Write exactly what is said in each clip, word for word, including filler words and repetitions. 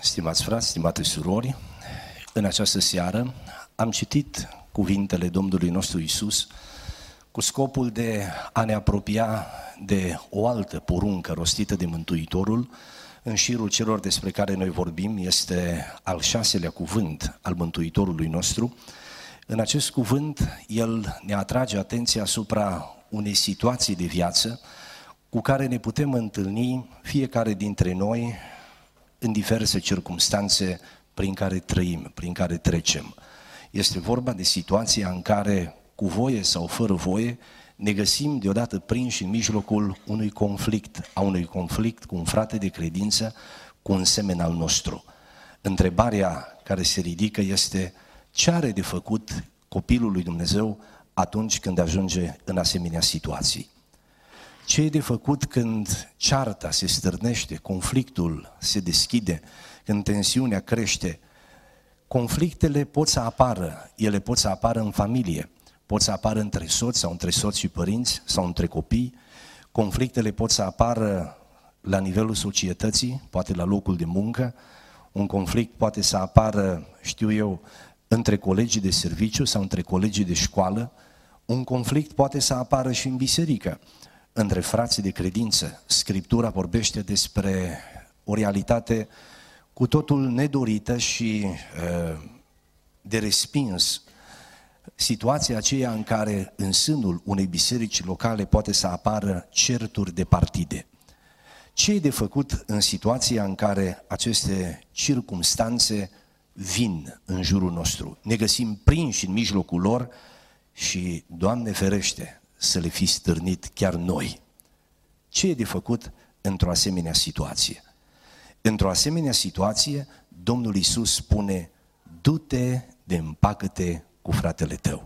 Stimați frați, stimate surori, în această seară am citit cuvintele Domnului nostru Iisus cu scopul de a ne apropia de o altă poruncă rostită de Mântuitorul. În șirul celor despre care noi vorbim este al șaselea cuvânt al Mântuitorului nostru. În acest cuvânt, El ne atrage atenția asupra unei situații de viață cu care ne putem întâlni fiecare dintre noi în diverse circumstanțe prin care trăim, prin care trecem. Este vorba de situația în care, cu voie sau fără voie, ne găsim deodată prinși în mijlocul unui conflict, a unui conflict cu un frate de credință, cu un semen al nostru. Întrebarea care se ridică este: ce are de făcut copilul lui Dumnezeu atunci când ajunge în asemenea situații? Ce e de făcut când cearta se stârnește, conflictul se deschide, când tensiunea crește? Conflictele pot să apară, ele pot să apară în familie, pot să apară între soți sau între soți și părinți sau între copii, conflictele pot să apară la nivelul societății, poate la locul de muncă, un conflict poate să apară, știu eu, între colegii de serviciu sau între colegii de școală, un conflict poate să apară și în biserică, între frații de credință. Scriptura vorbește despre o realitate cu totul nedorită și uh, de respins. Situația aceea în care în sânul unei biserici locale poate să apară certuri de partide. Ce e de făcut în situația în care aceste circumstanțe vin în jurul nostru? Ne găsim prinși în mijlocul lor și, Doamne ferește, să le fi stârnit chiar noi. Ce e de făcut într-o asemenea situație? Într-o asemenea situație, Domnul Iisus spune: du-te de împacă-te cu fratele tău.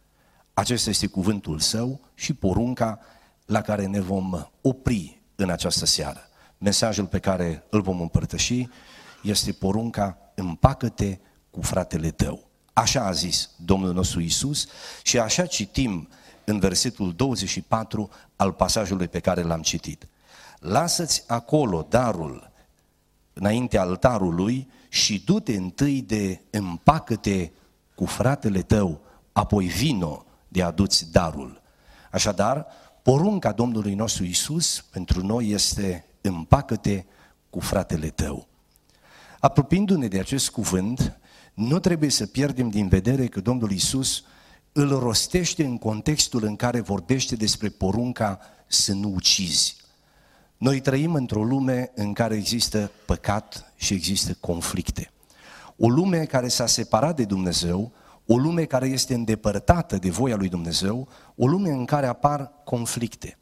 Acesta este cuvântul Său și porunca la care ne vom opri în această seară. Mesajul pe care îl vom împărtăși este porunca: împacă-te cu fratele tău. Așa a zis Domnul nostru Iisus și așa citim în versetul douăzeci și patru al pasajului pe care l-am citit. Lasă-ți acolo darul înaintea altarului și du-te întâi de împacă-te cu fratele tău, apoi vino de adu-ți darul. Așadar, porunca Domnului nostru Iisus pentru noi este: împacă-te cu fratele tău. Apropiindu-ne de acest cuvânt, nu trebuie să pierdem din vedere că Domnul Iisus îl rostește în contextul în care vorbește despre porunca să nu ucizi. Noi trăim într-o lume în care există păcat și există conflicte. O lume care s-a separat de Dumnezeu, o lume care este îndepărtată de voia lui Dumnezeu, o lume în care apar conflicte.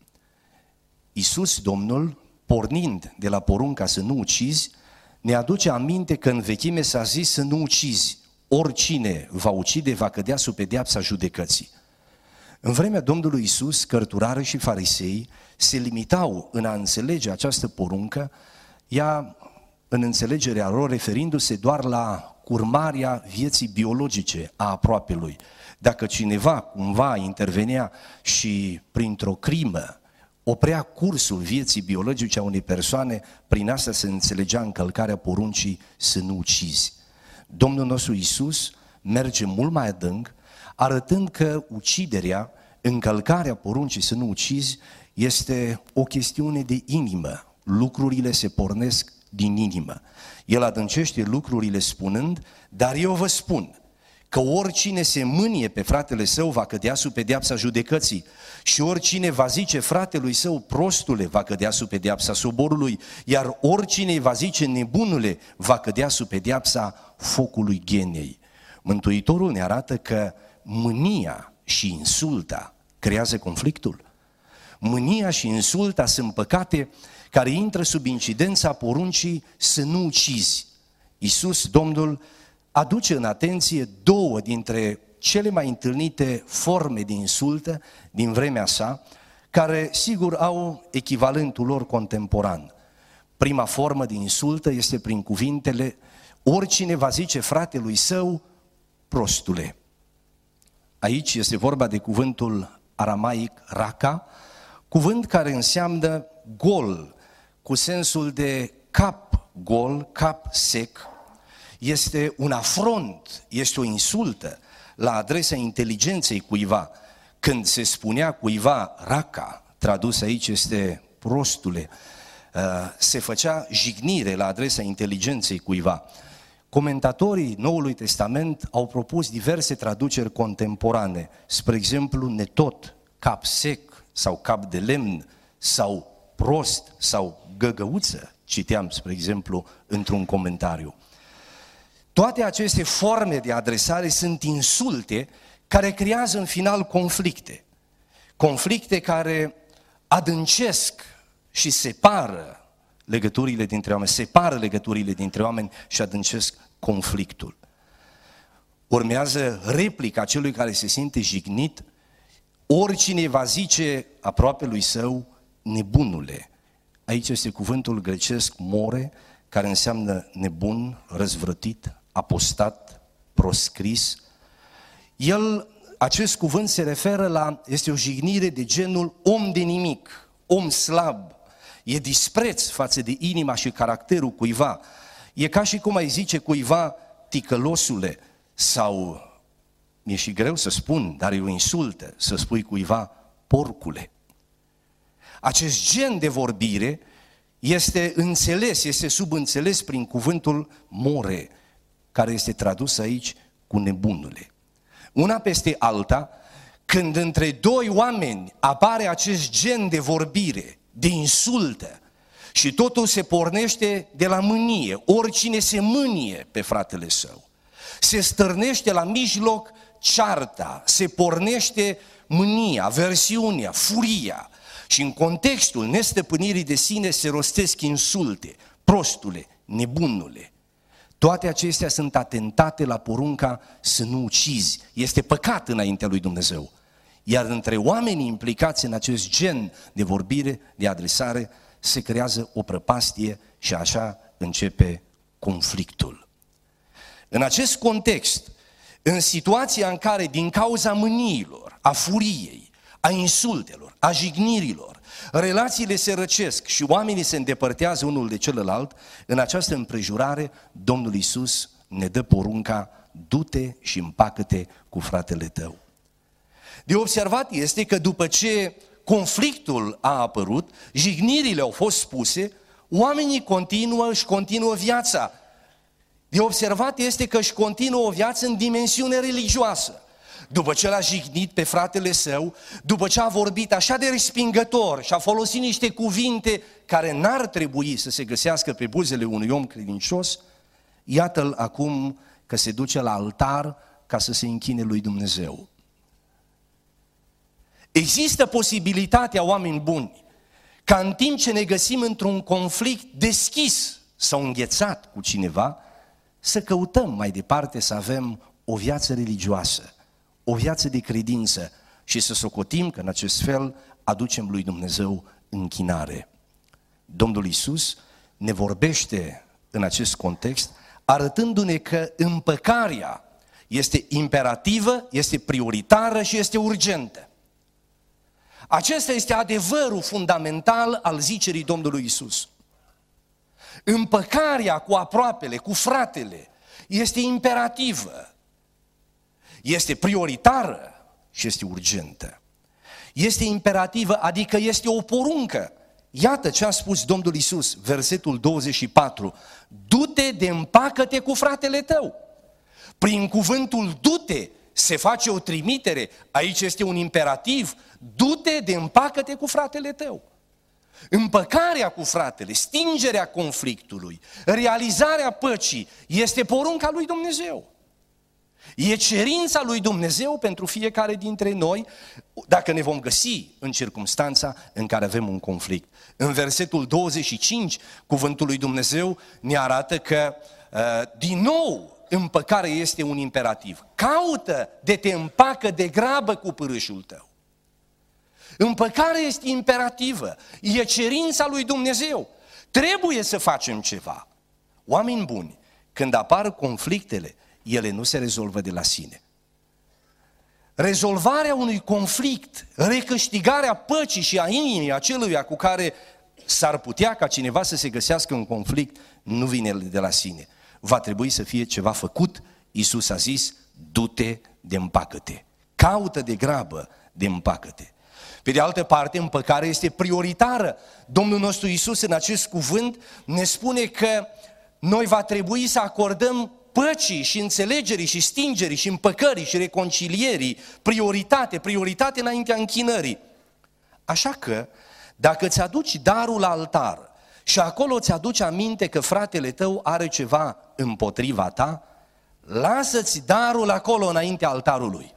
Iisus, Domnul, pornind de la porunca să nu ucizi, ne aduce aminte că în vechime s-a zis să nu ucizi. Oricine va ucide va cădea sub pedeapsa judecății. În vremea Domnului Iisus, cărturari și farisei se limitau în a înțelege această poruncă, ea în înțelegerea lor referindu-se doar la curmarea vieții biologice a aproapelui. Dacă cineva cumva intervenea și printr-o crimă oprea cursul vieții biologice a unei persoane, prin asta se înțelegea încălcarea poruncii să nu ucizi. Domnul nostru Iisus merge mult mai adânc, arătând că uciderea, încălcarea poruncii să nu ucizi, este o chestiune de inimă. Lucrurile se pornesc din inimă. El adâncește lucrurile spunând: dar eu vă spun că oricine se mânie pe fratele său va cădea sub pedeapsa judecății și oricine va zice fratelui său prostule va cădea sub pedeapsa soborului, iar oricine va zice nebunule va cădea sub pedeapsa focului ghenei. Mântuitorul ne arată că mânia și insulta creează conflictul. Mânia și insulta sunt păcate care intră sub incidența poruncii să nu ucizi. Iisus, Domnul, aduce în atenție două dintre cele mai întâlnite forme de insultă din vremea sa, care sigur au echivalentul lor contemporan. Prima formă de insultă este prin cuvintele: oricine va zice fratelui său prostule. Aici este vorba de cuvântul aramaic raka, cuvânt care înseamnă gol, cu sensul de cap gol, cap sec, este un afront, este o insultă la adresa inteligenței cuiva. Când se spunea cuiva raca, tradus aici este prostule, se făcea jignire la adresa inteligenței cuiva. Comentatorii Noului Testament au propus diverse traduceri contemporane, spre exemplu netot, cap sec sau cap de lemn sau prost sau găgăuță, citeam spre exemplu într-un comentariu. Toate aceste forme de adresare sunt insulte care creează în final conflicte. Conflicte care adâncesc și separă legăturile dintre oameni, separă legăturile dintre oameni și adâncesc conflictul. Urmează replica celui care se simte jignit: oricine va zice aproape lui său, nebunule. Aici este cuvântul grecesc more, care înseamnă nebun, răzvrătit, apostat, proscris. El, acest cuvânt se referă la, este o jignire de genul om de nimic, om slab, e dispreț față de inima și caracterul cuiva. E ca și cum ai zice cuiva ticălosule, sau, mi-e și greu să spun, dar e o insultă să spui cuiva porcule. Acest gen de vorbire este înțeles, este subînțeles prin cuvântul more, care este tradus aici cu nebunule. Una peste alta, când între doi oameni apare acest gen de vorbire, de insultă, și totul se pornește de la mânie, oricine se mânie pe fratele său, se stârnește la mijloc cearta, se pornește mânia, aversiunea, furia, și în contextul nestăpânirii de sine se rostesc insulte: prostule, nebunule. Toate acestea sunt atentate la porunca să nu ucizi. Este păcat înaintea lui Dumnezeu. Iar între oamenii implicați în acest gen de vorbire, de adresare, se creează o prăpastie și așa începe conflictul. În acest context, în situația în care din cauza mâniilor, a furiei, a insultelor, a jignirilor, relațiile se răcesc și oamenii se îndepărtează unul de celălalt, în această împrejurare Domnul Iisus ne dă porunca: du-te și împacă-te cu fratele tău. De observat este că după ce conflictul a apărut, jignirile au fost spuse, oamenii continuă, își continuă viața. De observat este că își continuă o viață în dimensiune religioasă. După ce l-a jignit pe fratele său, după ce a vorbit așa de respingător și a folosit niște cuvinte care n-ar trebui să se găsească pe buzele unui om credincios, iată-l acum că se duce la altar ca să se închine lui Dumnezeu. Există posibilitatea, oameni buni, ca în timp ce ne găsim într-un conflict deschis sau înghețat cu cineva, să căutăm mai departe să avem o viață religioasă, o viață de credință și să socotim că în acest fel aducem lui Dumnezeu închinare. Domnul Iisus ne vorbește în acest context, arătându-ne că împăcarea este imperativă, este prioritară și este urgentă. Acesta este adevărul fundamental al zicerii Domnului Iisus. Împăcarea cu aproapele, cu fratele, este imperativă, este prioritară și este urgentă. Este imperativă, adică este o poruncă. Iată ce a spus Domnul Iisus, versetul douăzeci și patru: du-te de împacă-te cu fratele tău. Prin cuvântul du-te se face o trimitere, aici este un imperativ: du-te de împacă-te cu fratele tău. Împăcarea cu fratele, stingerea conflictului, realizarea păcii este porunca lui Dumnezeu. E cerința lui Dumnezeu pentru fiecare dintre noi, dacă ne vom găsi în circumstanța în care avem un conflict. În versetul douăzeci și cinci, cuvântul lui Dumnezeu ne arată că, din nou, împăcarea este un imperativ. Caută de te împacă de grabă cu pârâșul tău. Împăcarea este imperativă, e cerința lui Dumnezeu. Trebuie să facem ceva. Oameni buni, când apar conflictele, ele nu se rezolvă de la sine. Rezolvarea unui conflict, recâștigarea păcii și a inimii aceluia cu care s-ar putea ca cineva să se găsească în conflict, nu vine de la sine. Va trebui să fie ceva făcut. Iisus a zis, du-te de împacă-te. Caută de grabă de împacă-te. Pe de altă parte, împăcarea este prioritară. Domnul nostru Iisus în acest cuvânt ne spune că noi va trebui să acordăm păcii și înțelegerii și stingerii și împăcării și reconcilierii prioritate, prioritate înaintea închinării. Așa că, dacă îți aduci darul la altar și acolo îți aduci aminte că fratele tău are ceva împotriva ta, lasă-ți darul acolo înaintea altarului.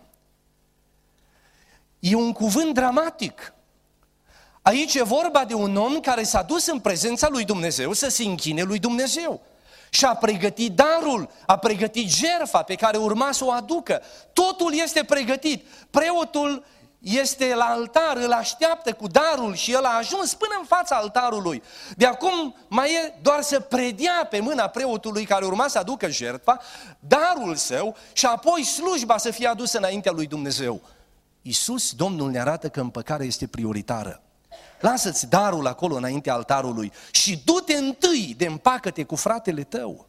E un cuvânt dramatic. Aici e vorba de un om care s-a dus în prezența lui Dumnezeu să se închine lui Dumnezeu. Și a pregătit darul, a pregătit jertfa pe care urma să o aducă. Totul este pregătit. Preotul este la altar, îl așteaptă cu darul și el a ajuns până în fața altarului. De acum mai e doar să predea pe mâna preotului care urma să aducă jertfa, darul său și apoi slujba să fie adusă înaintea lui Dumnezeu. Iisus, Domnul, ne arată că împăcarea este prioritară. Lasă-ți darul acolo înaintea altarului și du-te întâi de împacă-te cu fratele tău.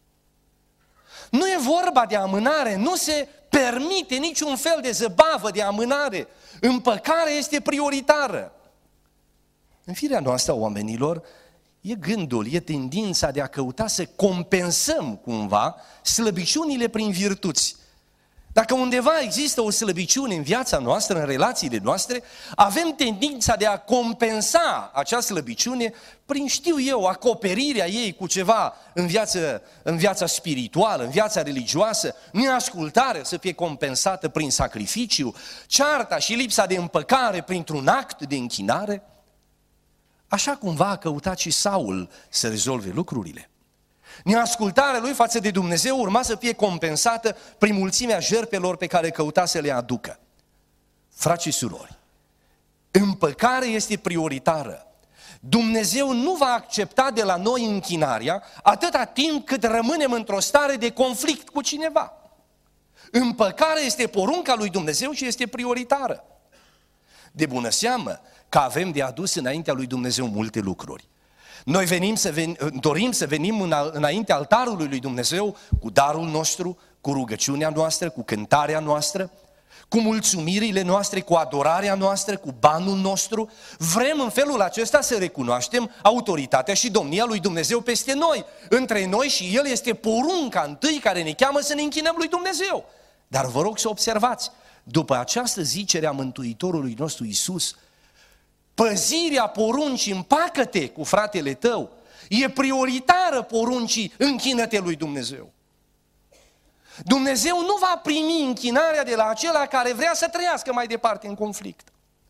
Nu e vorba de amânare, nu se permite niciun fel de zăbavă de amânare. Împăcarea este prioritară. În firea noastră, oamenilor, e gândul, e tendința de a căuta să compensăm cumva slăbiciunile prin virtuți. Dacă undeva există o slăbiciune în viața noastră, în relațiile noastre, avem tendința de a compensa acea slăbiciune prin, știu eu, acoperirea ei cu ceva în, viață, în viața spirituală, în viața religioasă, neascultarea să fie compensată prin sacrificiu, cearta și lipsa de împăcare printr-un act de închinare. Așa cumva a căutat și Saul să rezolve lucrurile. Neascultarea lui față de Dumnezeu urma să fie compensată prin mulțimea jertfelor pe care căuta să le aducă. Frați și surori, împăcarea este prioritară. Dumnezeu nu va accepta de la noi închinarea atâta timp cât rămânem într-o stare de conflict cu cineva. Împăcarea este porunca lui Dumnezeu și este prioritară. De bună seamă că avem de adus înaintea lui Dumnezeu multe lucruri. Noi venim să ven, dorim să venim înaintea altarului lui Dumnezeu cu darul nostru, cu rugăciunea noastră, cu cântarea noastră, cu mulțumirile noastre, cu adorarea noastră, cu banul nostru. Vrem în felul acesta să recunoaștem autoritatea și domnia lui Dumnezeu peste noi. Între noi și El este porunca întâi care ne cheamă să ne închinăm lui Dumnezeu. Dar vă rog să observați, după această zicere a Mântuitorului nostru Iisus, păzirea poruncii împacă-te cu fratele tău e prioritară poruncii închină-te lui Dumnezeu. Dumnezeu nu va primi închinarea de la acela care vrea să trăiască mai departe în conflict.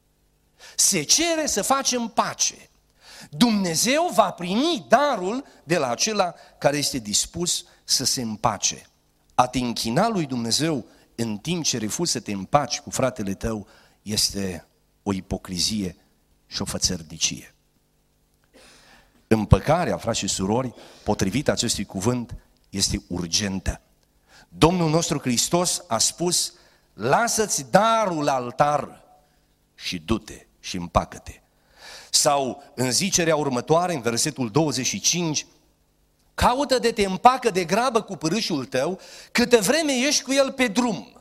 Se cere să facem pace. Dumnezeu va primi darul de la acela care este dispus să se împace. A te închina lui Dumnezeu în timp ce refuzi să te împaci cu fratele tău este o ipocrizie și o fățărnicie. Împăcarea, frați și surori, potrivit acestui cuvânt, este urgentă. Domnul nostru Hristos a spus, lasă-ți darul la altar și du-te și împacă-te. Sau în zicerea următoare, în versetul douăzeci și cinci, caută de te împacă de grabă cu pârâșul tău, câtă vreme ești cu el pe drum.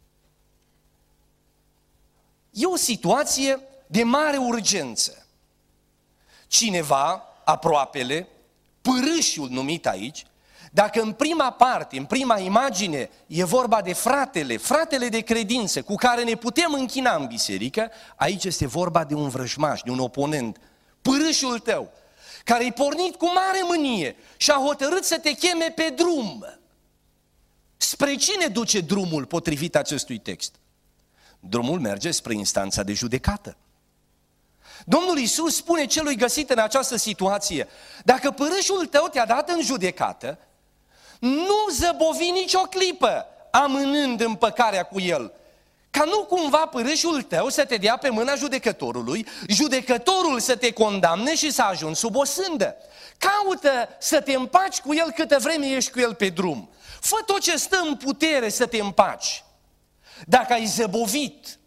E o situație de mare urgență. Cineva, aproapele, pârâșul numit aici, dacă în prima parte, în prima imagine, e vorba de fratele, fratele de credință cu care ne putem închina în biserică, aici este vorba de un vrăjmaș, de un oponent, pârâșul tău, care e pornit cu mare mânie și a hotărât să te cheme pe drum. Spre cine duce drumul potrivit acestui text? Drumul merge spre instanța de judecată. Domnul Iisus spune celui găsit în această situație, dacă pârâșul tău te-a dat în judecată, nu zăbovi nicio clipă amânând împăcarea cu el, ca nu cumva pârâșul tău să te dea pe mâna judecătorului, judecătorul să te condamne și să ajungi sub o sândă. Caută să te împaci cu el câtă vreme ești cu el pe drum. Fă tot ce stă în putere să te împaci. Dacă ai zăbovit,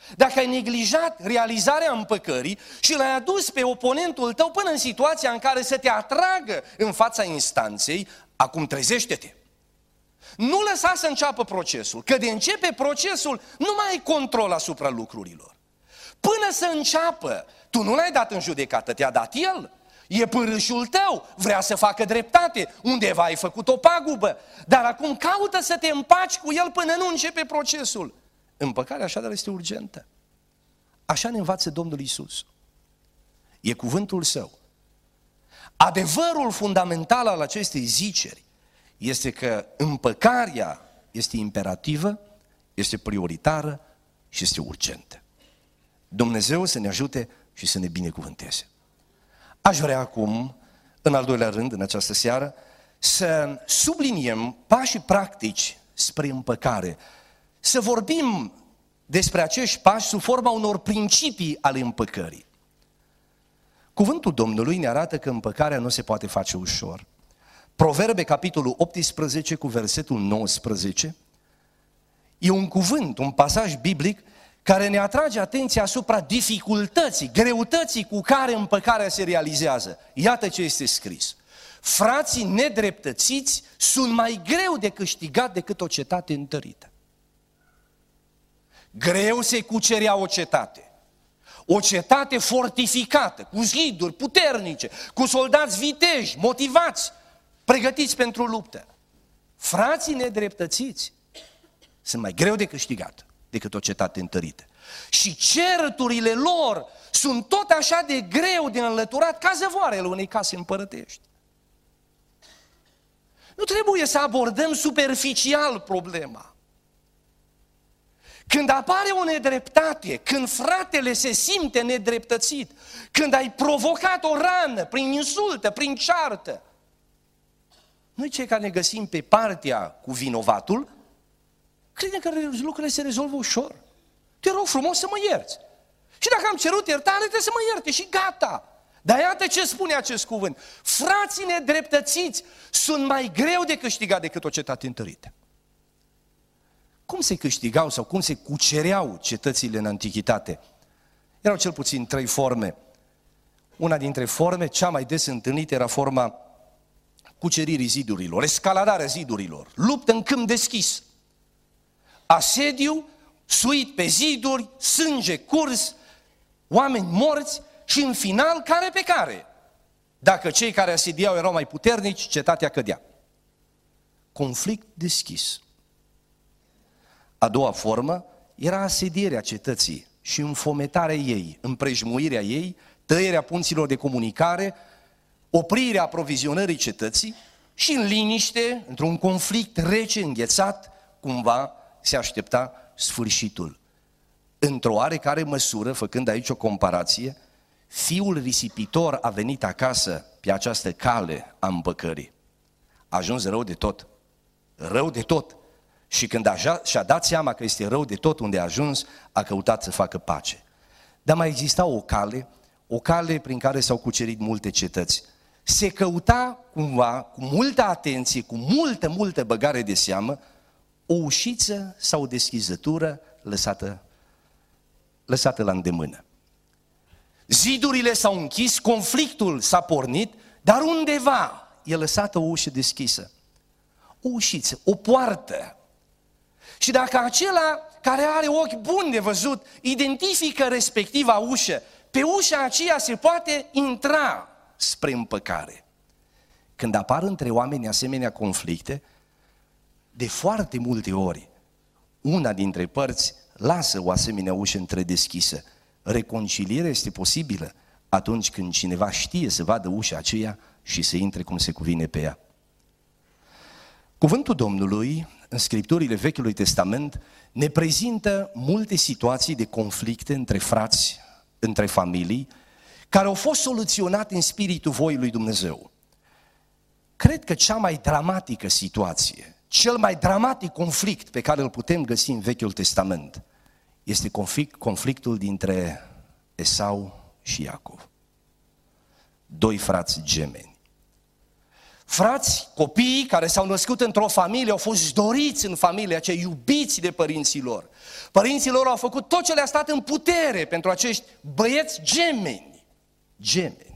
dacă ai neglijat realizarea împăcării și l-ai adus pe oponentul tău până în situația în care să te atragă în fața instanței, acum trezește-te. Nu lăsa să înceapă procesul, că de începe procesul nu mai ai control asupra lucrurilor. Până să înceapă, tu nu l-ai dat în judecată, te-a dat el. E pârâșul tău, vrea să facă dreptate, undeva ai făcut o pagubă, dar acum caută să te împaci cu el până nu începe procesul. Împăcarea așadar este urgentă. Așa ne învață Domnul Iisus. E cuvântul Său. Adevărul fundamental al acestei ziceri este că împăcarea este imperativă, este prioritară și este urgentă. Dumnezeu să ne ajute și să ne binecuvânteze. Aș vrea acum, în al doilea rând, în această seară, să subliniem pașii practici spre împăcare. Să vorbim despre acești pași sub forma unor principii ale împăcării. Cuvântul Domnului ne arată că împăcarea nu se poate face ușor. Proverbe, capitolul optsprezece, cu versetul nouăsprezece, e un cuvânt, un pasaj biblic care ne atrage atenția asupra dificultății, greutății cu care împăcarea se realizează. Iată ce este scris. Frații nedreptățiți sunt mai greu de câștigat decât o cetate întărită. Greu se cucerea o cetate. O cetate fortificată, cu ziduri puternice, cu soldați viteji, motivați, pregătiți pentru luptă. Frații nedreptățiți sunt mai greu de câștigat decât o cetate întărită. Și certurile lor sunt tot așa de greu de înlăturat ca zăvoarele unei case împărătești. Nu trebuie să abordăm superficial problema. Când apare o nedreptate, când fratele se simte nedreptățit, când ai provocat o rană prin insultă, prin ceartă, noi cei care ne găsim pe partea cu vinovatul, credem că lucrurile se rezolvă ușor. Te rog frumos să mă ierți. Și dacă am cerut iertare, trebuie să mă ierte și gata. Dar iată ce spune acest cuvânt. Frații nedreptățiți sunt mai greu de câștigat decât o cetate întărită. Cum se câștigau sau cum se cucereau cetățile în antichitate? Erau cel puțin trei forme. Una dintre forme, cea mai des întâlnită, era forma cuceririi zidurilor, escaladarea zidurilor, luptă în câmp deschis, asediu, suit pe ziduri, sânge curs, oameni morți și în final care pe care. Dacă cei care asediau erau mai puternici, cetatea cădea. Conflict deschis. A doua formă era asedierea cetății și înfometarea ei, împrejmuirea ei, tăierea punților de comunicare, oprirea aprovizionării cetății și în liniște, într-un conflict rece, înghețat, cumva se aștepta sfârșitul. Într-o oarecare măsură, făcând aici o comparație, fiul risipitor a venit acasă pe această cale a împăcării. A ajuns rău de tot, rău de tot. Și când a, și-a dat seama că este rău de tot unde a ajuns, a căutat să facă pace. Dar mai exista o cale, o cale prin care s-au cucerit multe cetăți. Se căuta cumva, cu multă atenție, cu multă, multă băgare de seamă, o ușiță sau o deschizătură lăsată, lăsată la îndemână. Zidurile s-au închis, conflictul s-a pornit, dar undeva e lăsată o ușă deschisă. O ușiță, o poartă. Și dacă acela care are ochi buni de văzut identifică respectiva ușă, pe ușa aceea se poate intra spre împăcare. Când apar între oameni asemenea conflicte, de foarte multe ori, una dintre părți lasă o asemenea ușă întredeschisă. Reconcilierea este posibilă atunci când cineva știe să vadă ușa aceea și să intre cum se cuvine pe ea. Cuvântul Domnului, în Scripturile Vechiului Testament, ne prezintă multe situații de conflicte între frați, între familii, care au fost soluționate în spiritul voii lui Dumnezeu. Cred că cea mai dramatică situație, cel mai dramatic conflict pe care îl putem găsi în Vechiul Testament este conflict, conflictul dintre Esau și Iacov. Doi frați gemeni. Frați, copiii care s-au născut într-o familie au fost doriți în familie, aceia iubiți de părinții lor. Părinții lor au făcut tot ce le-a stat în putere pentru acești băieți gemeni. Gemeni.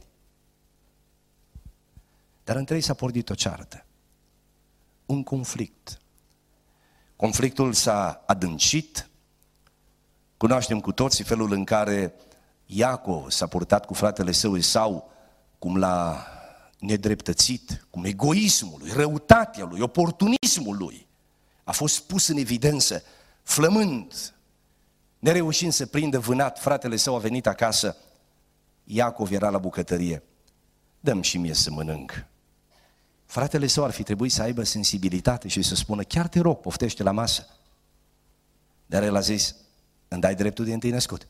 Dar între ei s-a pornit o ceartă, un conflict. Conflictul s-a adâncit. Cunoaștem cu toții felul în care Iacov s-a purtat cu fratele său Esau, cum l-a nedreptățit, cum egoismul lui, răutatea lui, oportunismul lui a fost pus în evidență, flămând, nereușind să prindă vânat. Fratele său a venit acasă, Iacov era la bucătărie. Dă-mi și mie să mănânc. Fratele său ar fi trebuit să aibă sensibilitate și să spună, chiar te rog, poftește la masă. Dar el a zis, îmi dai dreptul de întâi născut.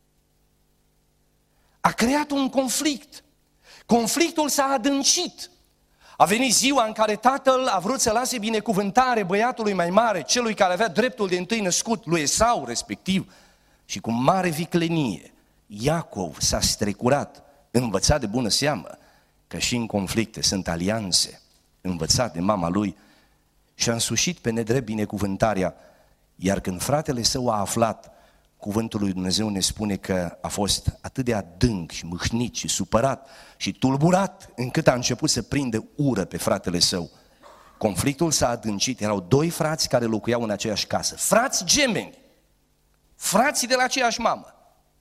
A creat un conflict. Conflictul s-a adâncit. A venit ziua în care tatăl a vrut să lase binecuvântare băiatului mai mare, celui care avea dreptul de întâi născut, lui Esau respectiv, și cu mare viclenie Iacov s-a strecurat, învățat de bună seamă că și în conflicte sunt alianțe, învățat de mama lui, și a însușit pe nedrept binecuvântarea. Iar când fratele său a aflat, cuvântul lui Dumnezeu ne spune că a fost atât de adânc și mâhnit și supărat și tulburat, încât a început să prindă ură pe fratele său. Conflictul s-a adâncit, erau doi frați care locuiau în aceeași casă, frați gemeni, frații de la aceeași mamă.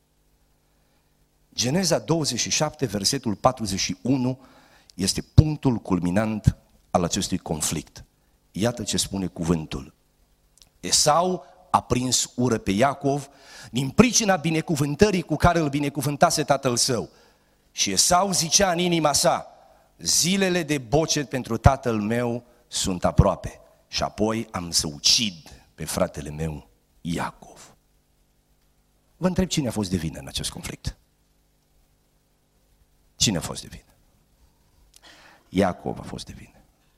Geneza douăzeci și șapte, versetul patruzeci și unu, este punctul culminant al acestui conflict. Iată ce spune cuvântul. Esau a prins ură pe Iacov din pricina binecuvântării cu care îl binecuvântase tatăl său. Și Esau zicea în inima sa, zilele de bocet pentru tatăl meu sunt aproape și apoi am să ucid pe fratele meu Iacov. Vă întreb, cine a fost de vină în acest conflict? Cine a fost de vină? Iacov a fost de vină.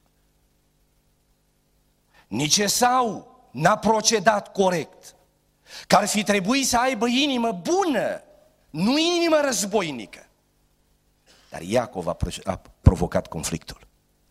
Nici Esau n-a procedat corect, că ar fi trebuit să aibă inimă bună, nu inimă războinică. Dar Iacov a, a provocat conflictul.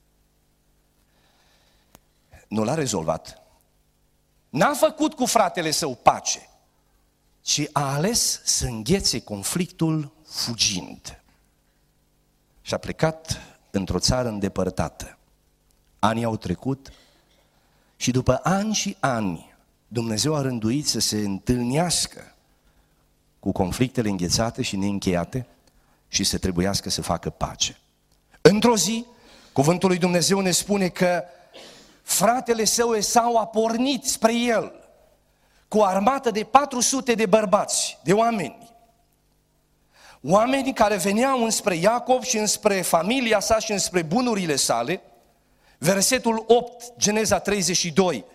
Nu l-a rezolvat. N-a făcut cu fratele său pace, ci a ales să înghețe conflictul fugind. Și a plecat într-o țară îndepărtată. Anii au trecut și după ani și ani Dumnezeu a rânduit să se întâlnească cu conflictele înghețate și neîncheiate și să trebuiască să facă pace. Într-o zi, cuvântul lui Dumnezeu ne spune că fratele său Esau a pornit spre el cu o armată de patru sute de bărbați, de oameni. Oameni care veneau înspre Iacov și înspre familia sa și înspre bunurile sale. Versetul opt, Geneza treizeci și doi.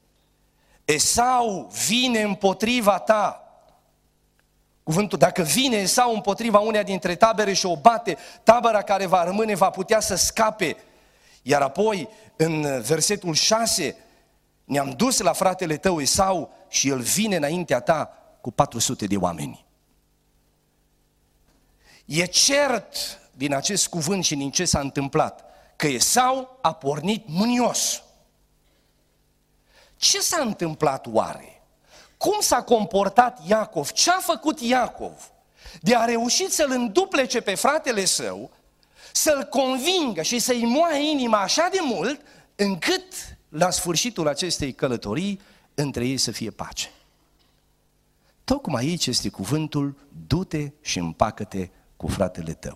Esau vine împotriva ta. Cuvântul, dacă vine Esau împotriva uneia dintre tabere și o bate, tabăra care va rămâne va putea să scape. Iar apoi, în versetul șase, ne-am dus la fratele tău Esau și el vine înaintea ta cu patru sute de oameni. E cert din acest cuvânt și din ce s-a întâmplat că Esau a pornit mânios. Ce s-a întâmplat oare? Cum s-a comportat Iacov? Ce a făcut Iacov de a reușit să-l înduplece pe fratele său, să-l convingă și să-i moaie inima așa de mult, încât la sfârșitul acestei călătorii între ei să fie pace? Tocmai aici este cuvântul, du-te și împacă-te cu fratele tău.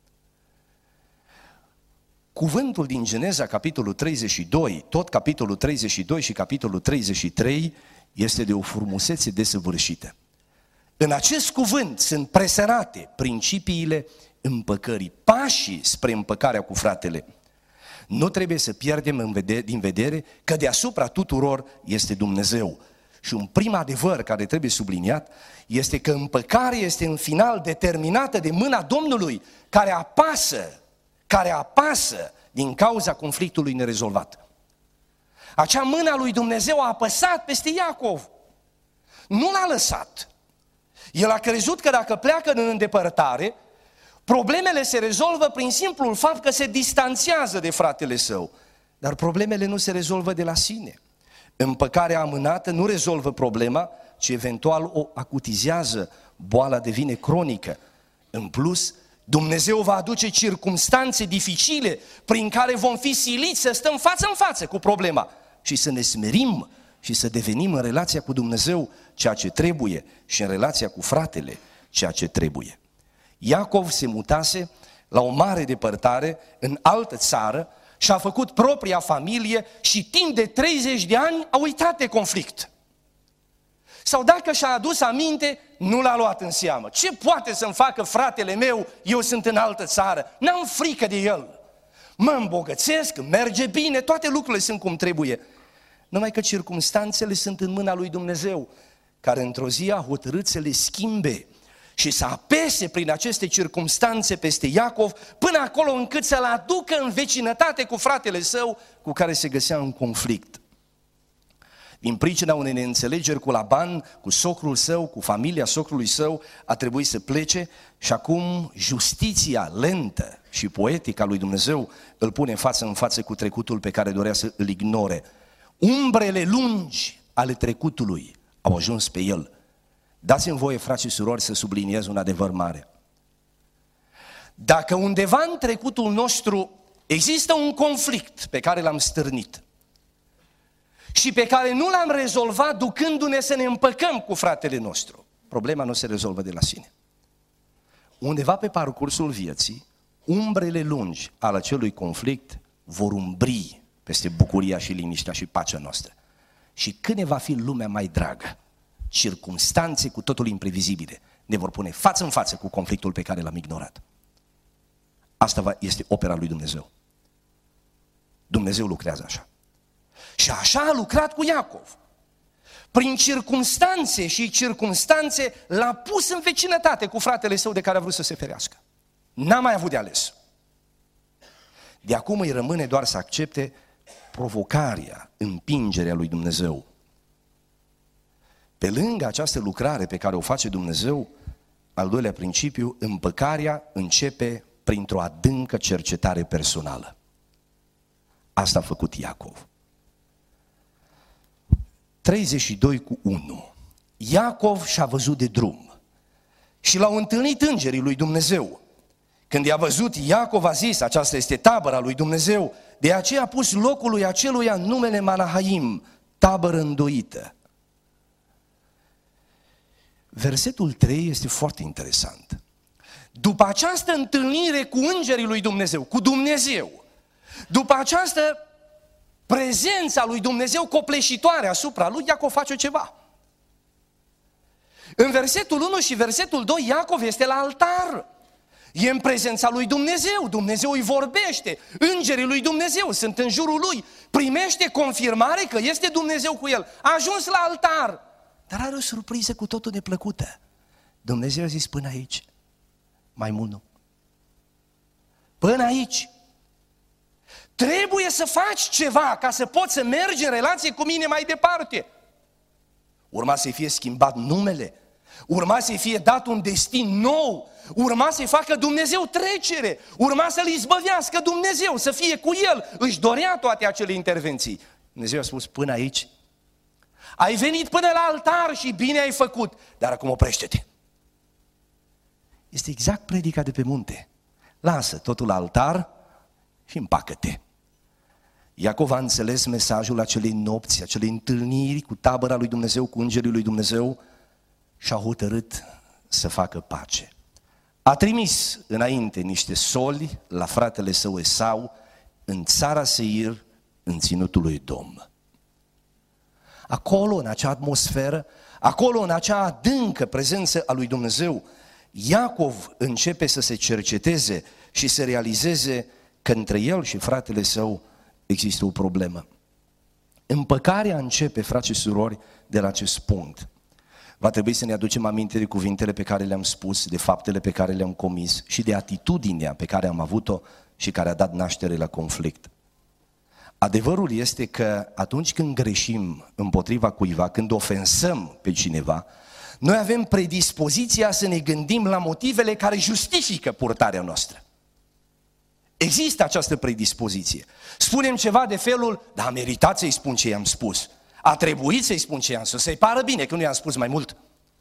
Cuvântul din Geneza, capitolul treizeci și doi, tot capitolul treizeci și doi și capitolul treizeci și trei, este de o frumusețe desăvârșită. În acest cuvânt sunt preserate principiile împăcării, pașii spre împăcarea cu fratele. Nu trebuie să pierdem în vedere, din vedere că deasupra tuturor este Dumnezeu. Și un prim adevăr care trebuie subliniat este că împăcarea este în final determinată de mâna Domnului, care apasă, care apasă din cauza conflictului nerezolvat. Acea mână a lui Dumnezeu a apăsat peste Iacov. Nu l-a lăsat. El a crezut că dacă pleacă în îndepărtare, Problemele se rezolvă prin simplul fapt că se distanțează de fratele său. Dar problemele nu se rezolvă de la sine. Împăcarea amânată nu rezolvă problema, ci eventual o acutizează, boala devine cronică. În plus, Dumnezeu va aduce circumstanțe dificile prin care vom fi siliți să stăm față în față cu problema și să ne smerim și să devenim în relația cu Dumnezeu ceea ce trebuie și în relația cu fratele ceea ce trebuie. Iacov se mutase la o mare depărtare în altă țară și a făcut propria familie și timp de treizeci de ani a uitat de conflict. Sau dacă și-a adus aminte, nu l-a luat în seamă. Ce poate să-mi facă fratele meu, eu sunt în altă țară, n-am frică de el. Mă îmbogățesc, merge bine, toate lucrurile sunt cum trebuie. Numai că circumstanțele sunt în mâna lui Dumnezeu, care într-o zi a hotărât să le schimbe și să apese prin aceste circumstanțe peste Iacov, până acolo încât să-l aducă în vecinătate cu fratele său, cu care se găsea în conflict. Din pricina unei neînțelegeri cu Laban, cu socrul său, cu familia socrului său, a trebuit să plece și acum justiția lentă și poetică a lui Dumnezeu îl pune față în față cu trecutul pe care dorea să îl ignore. Umbrele lungi ale trecutului au ajuns pe el. Dați-mi voie, frați și surori, să subliniez un adevăr mare. Dacă undeva în trecutul nostru există un conflict pe care l-am stârnit și pe care nu l-am rezolvat ducându-ne să ne împăcăm cu fratele nostru, problema nu se rezolvă de la sine. Undeva pe parcursul vieții, umbrele lungi ale acelui conflict vor umbri peste bucuria și liniștea și pacea noastră. Și când ne va fi lumea mai dragă, circumstanțe cu totul imprevizibile ne vor pune față în față cu conflictul pe care l-am ignorat. Asta este opera lui Dumnezeu. Dumnezeu lucrează așa. Și așa a lucrat cu Iacov. Prin circumstanțe și circumstanțe l-a pus în vecinătate cu fratele său de care a vrut să se ferească. N-a mai avut de ales. De acum îi rămâne doar să accepte provocarea, împingerea lui Dumnezeu. Pe lângă această lucrare pe care o face Dumnezeu, al doilea principiu, împăcarea începe printr-o adâncă cercetare personală. Asta a făcut Iacov. treizeci și doi cu unu. Iacov și-a văzut de drum și l-au întâlnit îngerii lui Dumnezeu. Când i-a văzut, Iacov a zis, aceasta este tabăra lui Dumnezeu, de aceea a pus locului aceluia numele Manahaim, tabără îndoită. Versetul trei este foarte interesant. După această întâlnire cu îngerii lui Dumnezeu, cu Dumnezeu, după această prezența lui Dumnezeu copleșitoare asupra lui, Iacov face ceva. În versetul unu și versetul doi, Iacov este la altar. E în prezența lui Dumnezeu, Dumnezeu îi vorbește, îngerii lui Dumnezeu sunt în jurul lui, primește confirmare că este Dumnezeu cu el, a ajuns la altar, dar are o surpriză cu totul neplăcută. Dumnezeu a zis până aici, mai mult nu. Până aici. Trebuie să faci ceva ca să poți să mergi în relație cu mine mai departe. Urma să-i fie schimbat numele, urma să-i fie dat un destin nou, urma să-i facă Dumnezeu trecere, urma să-l izbăvească Dumnezeu, să fie cu el. Își dorea toate acele intervenții. Dumnezeu a spus, până aici. Ai venit până la altar și bine ai făcut, dar acum oprește-te. Este exact predica de pe munte. Lasă totul la altar și împacă-te. Iacov a înțeles mesajul acelei nopți, acelei întâlniri cu tabăra lui Dumnezeu, cu îngerii lui Dumnezeu și a hotărât să facă pace. A trimis înainte niște soli la fratele său Esau în țara Seir, în ținutul lui Edom. Acolo, în acea atmosferă, acolo, în acea adâncă prezență a lui Dumnezeu, Iacov începe să se cerceteze și să realizeze că între el și fratele său există o problemă. Împăcarea începe, frați și surori, de la acest punct. Va trebui să ne aducem aminte de cuvintele pe care le-am spus, de faptele pe care le-am comis și de atitudinea pe care am avut-o și care a dat naștere la conflict. Adevărul este că atunci când greșim împotriva cuiva, când ofensăm pe cineva, Noi avem predispoziția să ne gândim la motivele care justifică purtarea noastră. Există această predispoziție. Spunem ceva de felul, da, a meritat să-i spun ce i-am spus. A trebuit să-i spun ce i-am spus, să-i pară bine că nu i-am spus mai mult.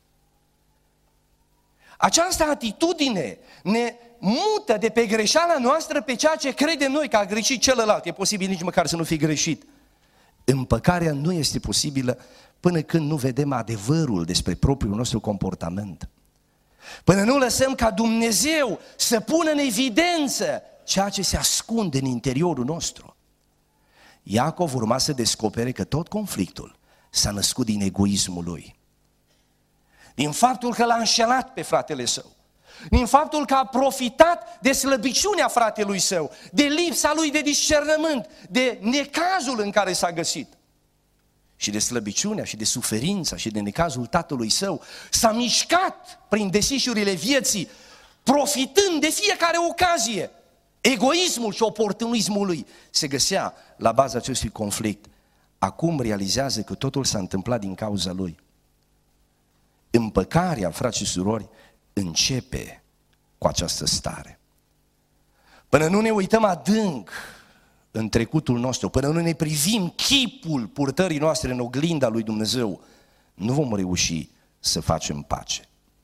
Această atitudine ne mută de pe greșeala noastră pe ceea ce credem noi că a greșit celălalt. E posibil nici măcar să nu fi greșit. Împăcarea nu este posibilă până când nu vedem adevărul despre propriul nostru comportament. Până nu lăsăm ca Dumnezeu să pună în evidență ceea ce se ascunde în interiorul nostru. Iacov urma să descopere că tot conflictul s-a născut din egoismul lui. Din faptul că l-a înșelat pe fratele său. Din faptul că a profitat de slăbiciunea fratelui său, de lipsa lui de discernământ, de necazul în care s-a găsit. Și de slăbiciunea și de suferința și de necazul tatălui său, s-a mișcat prin desișurile vieții, profitând de fiecare ocazie. Egoismul și oportunismul lui se găsea la baza acestui conflict. Acum realizează că totul s-a întâmplat din cauza lui. Împăcarea, frați și surori, începe cu această stare. Până nu ne uităm adânc în trecutul nostru, până nu ne privim chipul purtării noastre în oglinda lui Dumnezeu, nu vom reuși să facem pace.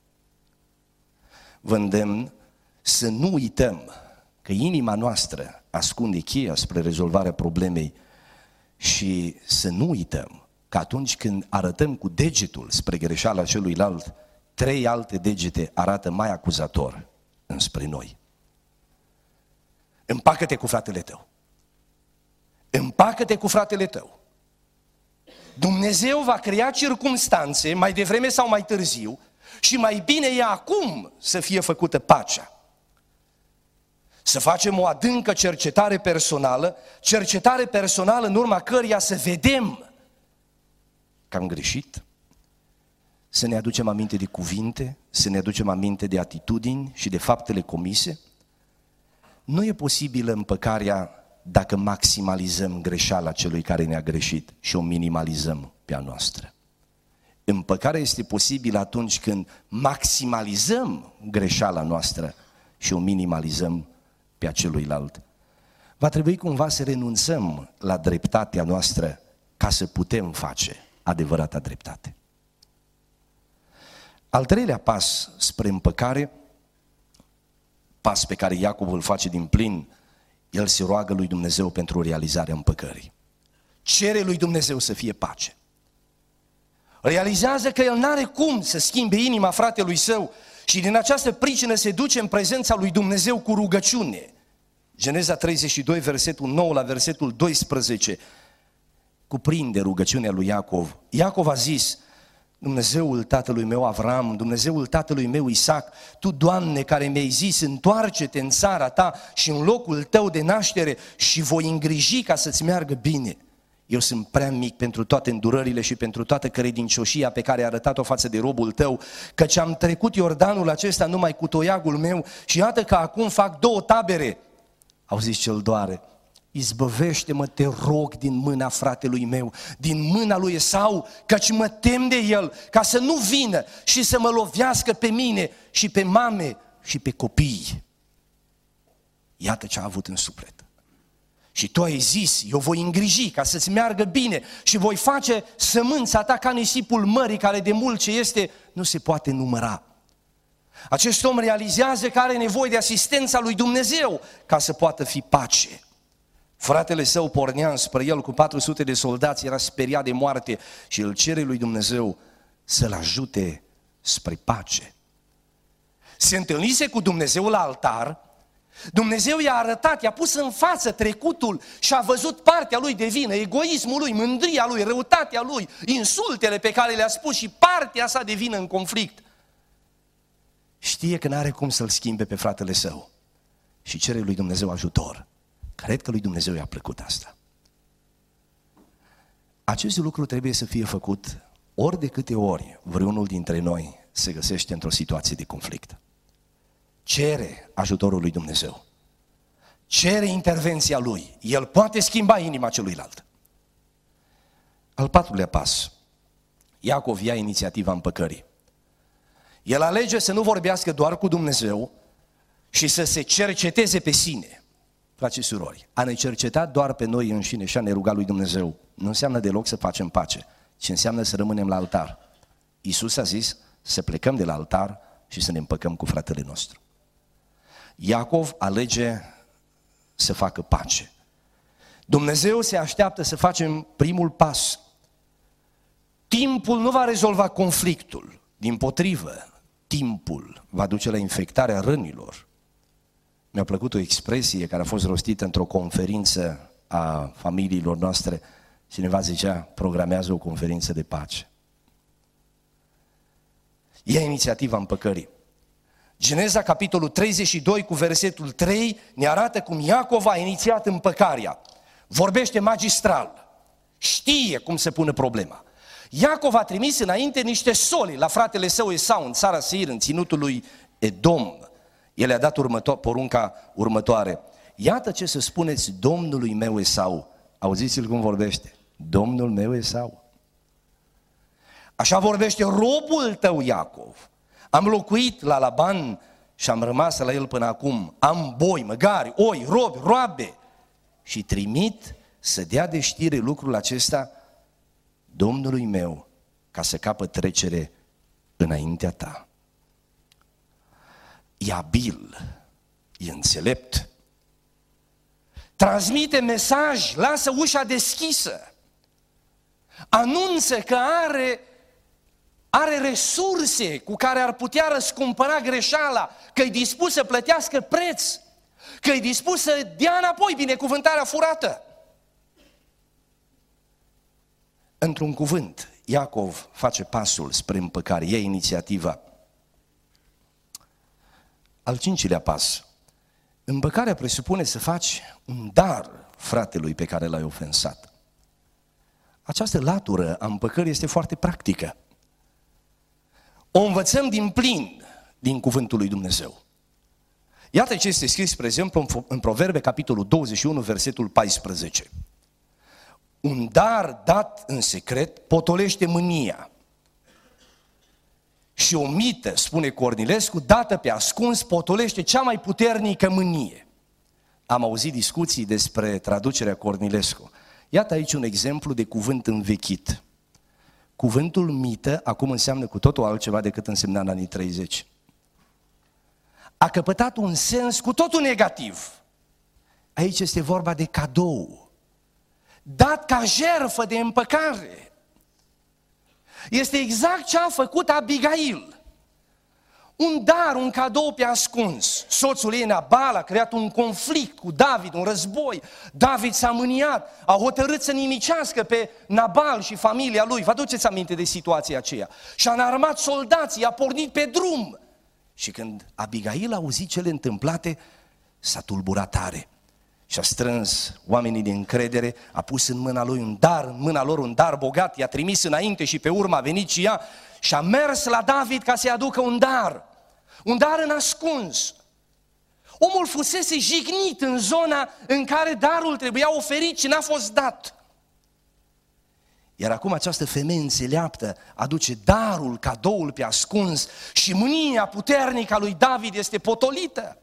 Vă îndemn să nu uităm că inima noastră ascunde cheia spre rezolvarea problemei și să nu uităm că atunci când arătăm cu degetul spre greșeala celuilalt, trei alte degete arată mai acuzator înspre noi. Împacă-te cu fratele tău. Împacă-te cu fratele tău. Dumnezeu va crea circumstanțe, mai devreme sau mai târziu, și mai bine e acum să fie făcută pacea. Să facem o adâncă cercetare personală, cercetare personală în urma căreia să vedem că am greșit, să ne aducem aminte de cuvinte, să ne aducem aminte de atitudini și de faptele comise. Nu e posibilă împăcarea dacă maximalizăm greșeala celui care ne-a greșit și o minimalizăm pe a noastră. Împăcarea este posibilă atunci când maximalizăm greșeala noastră și o minimalizăm pe a celuilalt. Va trebui cumva să renunțăm la dreptatea noastră ca să putem face adevărata dreptate. Al treilea pas spre împăcare, pas pe care Iacov îl face din plin, el se roagă lui Dumnezeu pentru realizarea împăcării. Cere lui Dumnezeu să fie pace. Realizează că el n-are cum să schimbe inima fratelui său și din această pricină se duce în prezența lui Dumnezeu cu rugăciune. Geneza treizeci și doi, versetul nouă la versetul doisprezece, cuprinde rugăciunea lui Iacov. Iacov a zis: Dumnezeul tatălui meu Avram, Dumnezeul tatălui meu Isaac, Tu, Doamne, care mi-ai zis, întoarce-te în țara Ta și în locul Tău de naștere și voi îngriji ca să-ți meargă bine. Eu sunt prea mic pentru toate îndurările și pentru toată credincioșia pe care ai arătat-o față de robul Tău, căci am trecut Iordanul acesta numai cu toiagul meu și iată că acum fac două tabere. Auziți ce-l doare? Izbăvește-mă, te rog, din mâna fratelui meu, din mâna lui Esau, căci mă tem de el, ca să nu vină și să mă lovească pe mine și pe mame și pe copii. Iată ce a avut în suflet. Și tu ai zis, eu voi îngriji ca să-ți meargă bine și voi face sămânța ta ca nisipul mării, care de mult ce este nu se poate număra. Acest om realizează că are nevoie de asistența lui Dumnezeu ca să poată fi pace. Fratele său pornea spre el cu patru sute de soldați, era speriat de moarte și îl cere lui Dumnezeu să-l ajute spre pace. Se întâlnise cu Dumnezeu la altar, Dumnezeu i-a arătat, i-a pus în față trecutul și a văzut partea lui de vină, egoismul lui, mândria lui, răutatea lui, insultele pe care le-a spus și partea sa de vină în conflict. Știe că n-are cum să-l schimbe pe fratele său și cere lui Dumnezeu ajutor. Cred că lui Dumnezeu i-a plăcut asta. Acest lucru trebuie să fie făcut ori de câte ori vreunul dintre noi se găsește într-o situație de conflict. Cere ajutorul lui Dumnezeu. Cere intervenția lui. El poate schimba inima celuilalt. Al patrulea pas. Iacov ia inițiativa împăcării. El alege să nu vorbească doar cu Dumnezeu și să se cerceteze pe sine. Frați și surori, a ne cerceta doar pe noi înșine și a ne ruga lui Dumnezeu nu înseamnă deloc să facem pace, ci înseamnă să rămânem la altar. Iisus a zis să plecăm de la altar și să ne împăcăm cu fratele nostru. Iacov alege să facă pace. Dumnezeu se așteaptă să facem primul pas. Timpul nu va rezolva conflictul, dimpotrivă, timpul va duce la infectarea rănilor. Mi-a plăcut o expresie care a fost rostită într-o conferință a familiilor noastre. Cineva zicea, programează o conferință de pace. Ia inițiativa împăcării. Geneza, capitolul treizeci și doi, cu versetul trei, ne arată cum Iacov a inițiat împăcarea. Vorbește magistral, știe cum se pune problema. Iacov a trimis înainte niște soli la fratele său Esau în țara Seir, în ținutul lui Edom. El i-a dat următo- porunca următoare. Iată ce să spuneți domnului meu Esau. Auziți-l cum vorbește. Domnul meu Esau. Așa vorbește robul tău Iacov. Am locuit la Laban și am rămas la el până acum. Am boi, măgari, oi, robi, roabe. Și trimit să dea de știre lucrul acesta Domnului meu, ca să capă trecere înaintea ta. E abil, e înțelept. Transmite mesaj, lasă ușa deschisă. Anunță că are, are resurse cu care ar putea răscumpăra greșeala, că e dispus să plătească preț, că e dispus să dea înapoi binecuvântarea furată. Într-un cuvânt, Iacov face pasul spre împăcare, ia inițiativa. Al cincilea pas. Împăcarea presupune să faci un dar fratelui pe care l-ai ofensat. Această latură a împăcării este foarte practică. O învățăm din plin din cuvântul lui Dumnezeu. Iată ce este scris, spre exemplu, în Proverbe, capitolul douăzeci și unu, versetul paisprezece. Un dar dat în secret potolește mânia. Și o mită, spune Cornilescu, dată pe ascuns, potolește cea mai puternică mânie. Am auzit discuții despre traducerea Cornilescu. Iată aici un exemplu de cuvânt învechit. Cuvântul mită acum înseamnă cu totul altceva decât însemna în anii treizeci. A căpătat un sens cu totul negativ. Aici este vorba de cadou, dat ca jertfă de împăcare. Este exact ce a făcut Abigail. Un dar, un cadou pe ascuns. Soțul ei, Nabal, a creat un conflict cu David, un război. David s-a mâniat, a hotărât să nimicească pe Nabal și familia lui. Vă aduceți aminte de situația aceea? Și-a înarmat soldații, a pornit pe drum. Și când Abigail a auzit cele întâmplate, s-a tulburat tare. Și-a strâns oamenii de încredere, a pus în mâna lui un dar, în mâna lor un dar bogat, i-a trimis înainte și pe urmă a venit și ea și a mers la David ca să-i aducă un dar. Un dar în ascuns. Omul fusese jignit în zona în care darul trebuia oferit și n-a fost dat. Iar acum această femeie înțeleaptă aduce darul, cadoul pe ascuns și mânia puternică a lui David este potolită.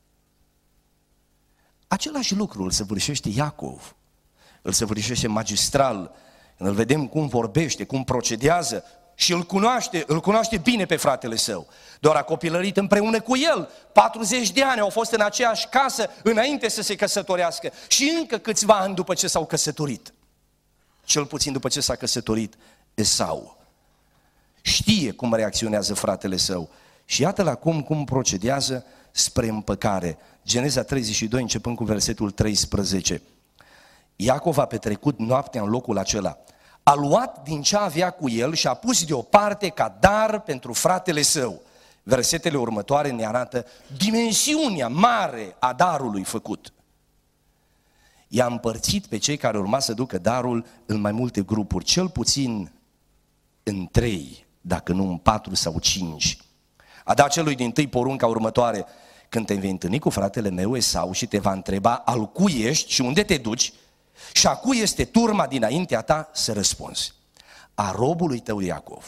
Același lucru îl săvârșește Iacov, îl săvârșește magistral, când îl vedem cum vorbește, cum procedează și îl cunoaște, îl cunoaște bine pe fratele său. Doar a copilărit împreună cu el, patruzeci de ani au fost în aceeași casă înainte să se căsătorească și încă câțiva ani după ce s-au căsătorit. Cel puțin după ce s-a căsătorit Esau. Știe cum reacționează fratele său și iată-l acum cum procedează spre împăcare. Geneza treizeci și doi, începând cu versetul treisprezece. Iacov a petrecut noaptea în locul acela. A luat din ce avea cu el și a pus deoparte ca dar pentru fratele său. Versetele următoare ne arată dimensiunea mare a darului făcut. I-a împărțit pe cei care urma să ducă darul în mai multe grupuri, cel puțin în trei, dacă nu în patru sau cinci. A dat celui din tâi porunca următoare: când te vei întâlni cu fratele meu Esau și te va întreba al cui ești și unde te duci și a cui este turma dinaintea ta, să răspunzi: a robului tău Iacov.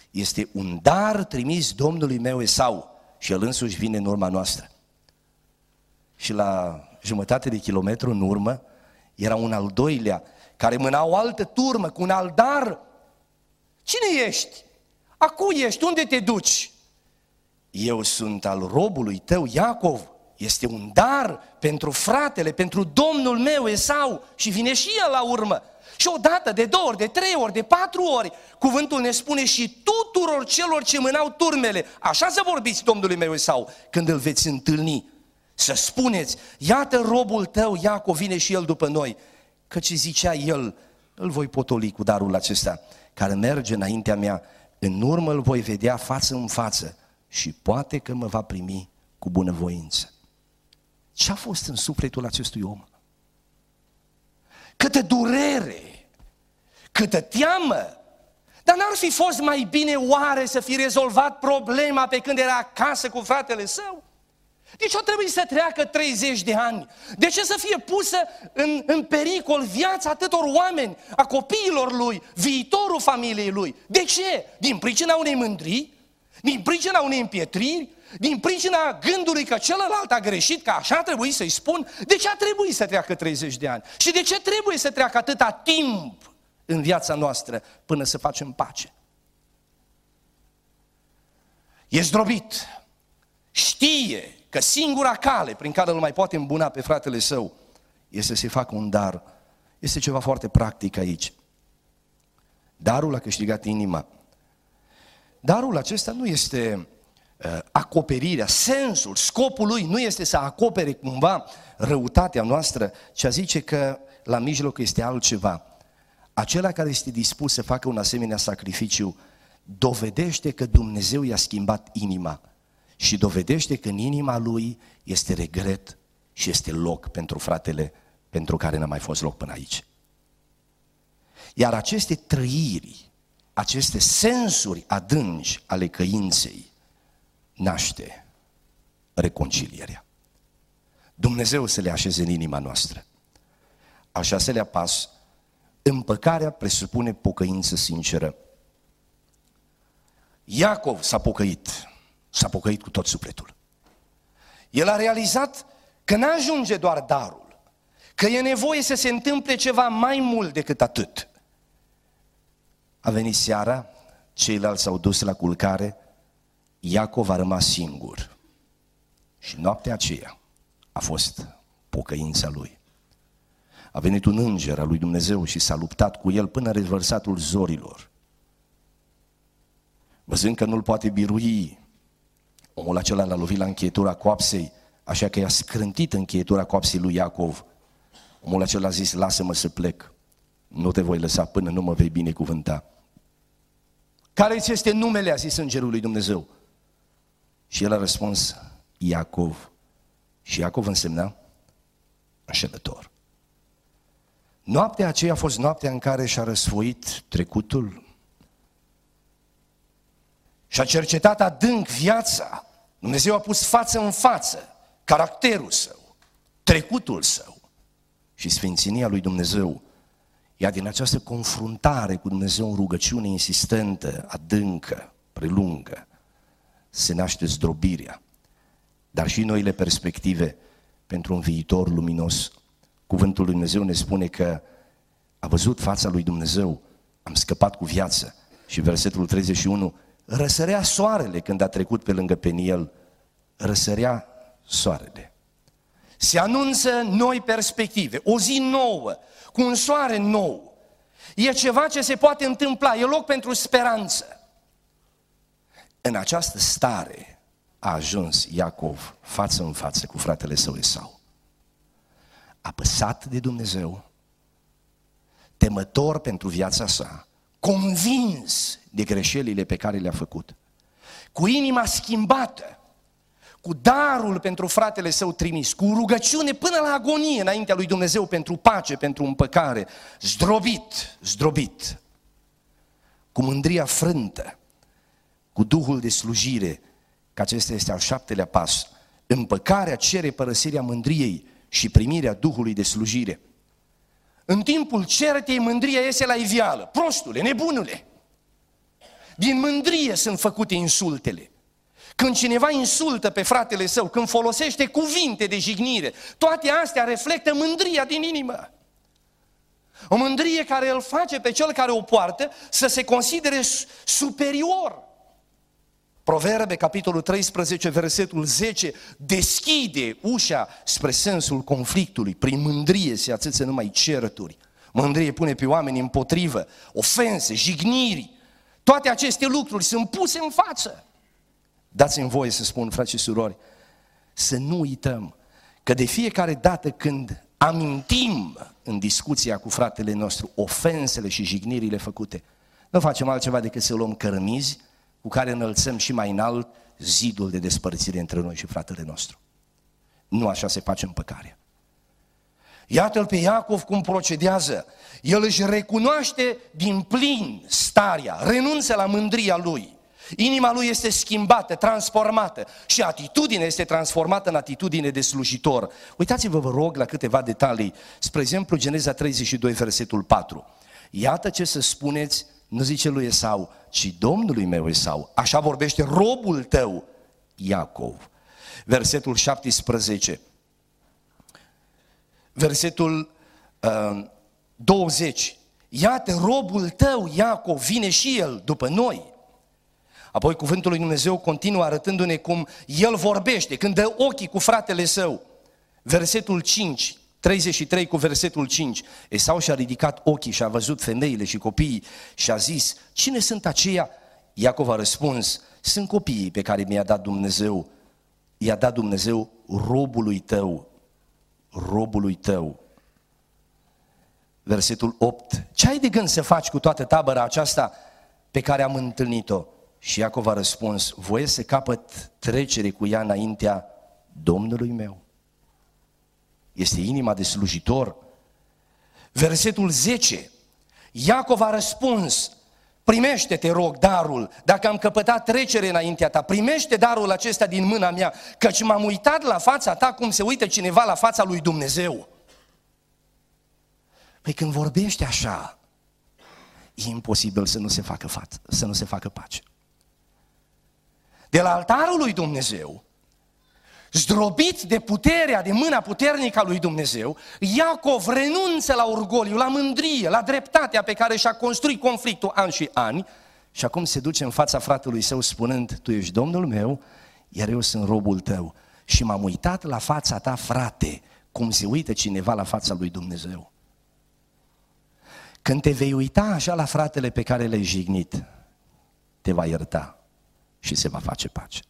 Este un dar trimis Domnului meu Esau și el însuși vine în urma noastră. Și la jumătate de kilometru în urmă era un al doilea care mâna o altă turmă cu un alt dar. Cine ești? A cui ești? Unde te duci? Eu sunt al robului tău Iacov. Este un dar pentru fratele, pentru domnul meu Esau și vine și el la urmă. Și odată, de două ori, de trei ori, de patru ori, cuvântul ne spune și tuturor celor ce mânau turmele, așa să vorbiți Domnului meu Esau, când îl veți întâlni, să spuneți, iată robul tău Iacov vine și el după noi, căci zicea el, îl voi potoli cu darul acesta, care merge înaintea mea, în urmă îl voi vedea față în față și poate că mă va primi cu bunăvoință. Ce-a fost în sufletul acestui om? Câtă durere, câtă teamă, dar n-ar fi fost mai bine oare să fi rezolvat problema pe când era acasă cu fratele său? De ce a trebuit să treacă treizeci de ani? De ce să fie pusă în, în pericol viața atâtor oameni, a copiilor lui, viitorul familiei lui? De ce? Din pricina unei mândrii? Din pricina unei împietriri? Din pricina gândului că celălalt a greșit, că așa trebuie să-i spun? De ce a trebuit să treacă treizeci de ani? Și de ce trebuie să treacă atâta timp în viața noastră până să facem pace? E zdrobit, știe că singura cale prin care îl mai poate îmbuna pe fratele său este să-i facă un dar. Este ceva foarte practic aici. Darul a câștigat inima. Darul acesta nu este uh, acoperirea, sensul, scopul lui nu este să acopere cumva răutatea noastră, ci a zice că la mijloc este altceva. Acela care este dispus să facă un asemenea sacrificiu dovedește că Dumnezeu i-a schimbat inima și dovedește că în inima lui este regret și este loc pentru fratele pentru care n-a mai fost loc până aici. Iar aceste trăiri, aceste sensuri adânci ale căinței naște reconcilierea. Dumnezeu să le așeze în inima noastră. Al șaselea pas, împăcarea presupune pocăință sinceră. Iacov s-a pocăit, s-a pocăit cu tot sufletul. El a realizat că n-ajunge doar darul, că e nevoie să se întâmple ceva mai mult decât atât. A venit seara, ceilalți s-au dus la culcare, Iacov a rămas singur. Și noaptea aceea a fost pocăința lui. A venit un înger al lui Dumnezeu și s-a luptat cu el până revărsatul zorilor. Văzând că nu-l poate birui, omul acela l-a lovit la încheietura coapsei, așa că i-a scrântit încheietura coapsei lui Iacov. Omul acela a zis, lasă-mă să plec, nu te voi lăsa până nu mă vei binecuvânta. Care-ți este numele, a zis îngerul lui Dumnezeu. Și el a răspuns, Iacov. Și Iacov însemna înșelător. Noaptea aceea a fost noaptea în care și-a răsfoit trecutul și-a cercetat adânc viața. Dumnezeu a pus față în față caracterul său, trecutul său și sfințenia lui Dumnezeu. Iar din această confruntare cu Dumnezeu în rugăciune insistentă, adâncă, prelungă, se naște zdrobirea, dar și noile perspective pentru un viitor luminos. Cuvântul lui Dumnezeu ne spune că a văzut fața lui Dumnezeu, am scăpat cu viață. Și versetul treizeci și unu, răsărea soarele când a trecut pe lângă Peniel, răsărea soarele. Se anunță noi perspective, o zi nouă, cu un soare nou. E ceva ce se poate întâmpla, e loc pentru speranță. În această stare a ajuns Iacov față în față cu fratele său Esau. Apăsat de Dumnezeu, temător pentru viața sa, convins de greșelile pe care le-a făcut, cu inima schimbată, cu darul pentru fratele său trimis, cu rugăciune până la agonie înaintea lui Dumnezeu pentru pace, pentru împăcare, zdrobit, zdrobit, cu mândria frântă, cu duhul de slujire, că acesta este al șaptelea pas. Împăcarea cere părăsirea mândriei și primirea duhului de slujire. În timpul certei, mândria iese la iveală. Prostule, nebunule! Din mândrie sunt făcute insultele. Când cineva insultă pe fratele său, când folosește cuvinte de jignire, toate astea reflectă mândria din inimă. O mândrie care îl face pe cel care o poartă să se considere superior. Proverbe, capitolul treisprezece, versetul zece, deschide ușa spre sensul conflictului. Prin mândrie se atâță numai certuri. Mândrie pune pe oameni împotrivă, ofense, jigniri. Toate aceste lucruri sunt puse în față. Dați-mi voie să spun, frați și surori, să nu uităm că de fiecare dată când amintim în discuția cu fratele nostru ofensele și jignirile făcute, nu facem altceva decât să luăm cărămizi cu care înălțăm și mai înalt zidul de despărțire între noi și fratele nostru. Nu așa se face împăcarea. Iată-l pe Iacov cum procedează. El își recunoaște din plin starea, renunță la mândria lui. Inima lui este schimbată, transformată și atitudinea este transformată în atitudine de slujitor. Uitați-vă, vă rog, la câteva detalii. Spre exemplu, Geneza treizeci și doi, versetul patru. Iată ce să spuneți, nu zice lui Esau, ci Domnului meu Esau. Așa vorbește robul tău, Iacov. Versetul șaptesprezece. Versetul uh, douăzeci. Iată, robul tău, Iacov, vine și el după noi. Apoi cuvântul lui Dumnezeu continuă arătându-ne cum el vorbește, când dă ochii cu fratele său. Versetul cinci, treizeci și trei cu versetul cinci. Esau și-a ridicat ochii și a văzut femeile și copiii și a zis, cine sunt aceia? Iacov a răspuns, sunt copiii pe care mi-a dat Dumnezeu. I-a dat Dumnezeu robului tău, robului tău. Versetul opt. Ce ai de gând să faci cu toată tabăra aceasta pe care am întâlnit-o? Și Iacov a răspuns, voie să capăt trecere cu ea înaintea Domnului meu. Este inima de slujitor. Versetul zece. Iacov a răspuns, primește, te rog, darul, dacă am căpătat trecere înaintea ta, primește darul acesta din mâna mea, căci m-am uitat la fața ta cum se uită cineva la fața lui Dumnezeu. Păi când vorbește așa, e imposibil să nu se facă față, să nu se facă pace. De la altarul lui Dumnezeu, zdrobit de puterea, de mâna puternică a lui Dumnezeu, Iacov renunță la orgoliu, la mândrie, la dreptatea pe care și-a construit conflictul ani și ani și acum se duce în fața fratelui său spunând, tu ești Domnul meu, iar eu sunt robul tău și m-am uitat la fața ta, frate, cum se uită cineva la fața lui Dumnezeu. Când te vei uita așa la fratele pe care l-ai jignit, te va ierta și se va face pace.